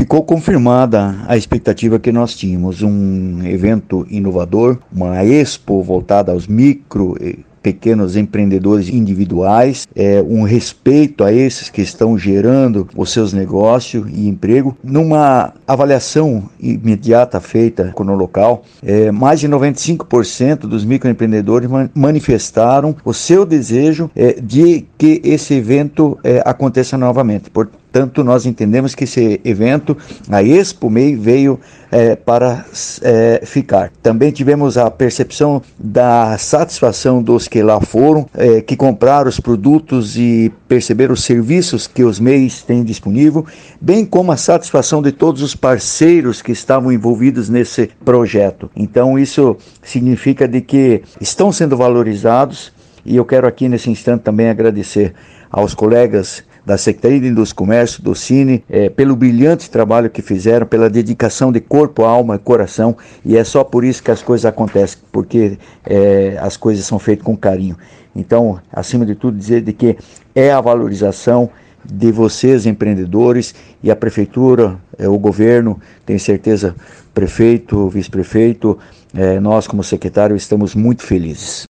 ficou confirmada a expectativa que nós tínhamos, um evento inovador, uma expo voltada aos micro e pequenos empreendedores individuais, um respeito a esses que estão gerando os seus negócios e emprego. Numa avaliação imediata feita no local, mais de 95% dos microempreendedores manifestaram o seu desejo de que esse evento aconteça novamente. Portanto, nós entendemos que esse evento, a Expo MEI, veio para ficar. Também tivemos a percepção da satisfação dos que lá foram, que compraram os produtos e perceberam os serviços que os MEIs têm disponível, bem como a satisfação de todos os parceiros que estavam envolvidos nesse projeto. Então, isso significa de que estão sendo valorizados, e eu quero aqui nesse instante também agradecer aos colegas da Secretaria de Indústria e Comércio, do Cine, pelo brilhante trabalho que fizeram, pela dedicação de corpo, alma e coração, e é só por isso que as coisas acontecem, porque as coisas são feitas com carinho. Então, acima de tudo, dizer de que é a valorização de vocês, empreendedores, e a Prefeitura, o governo, tenho certeza, prefeito, vice-prefeito, nós como secretário estamos muito felizes.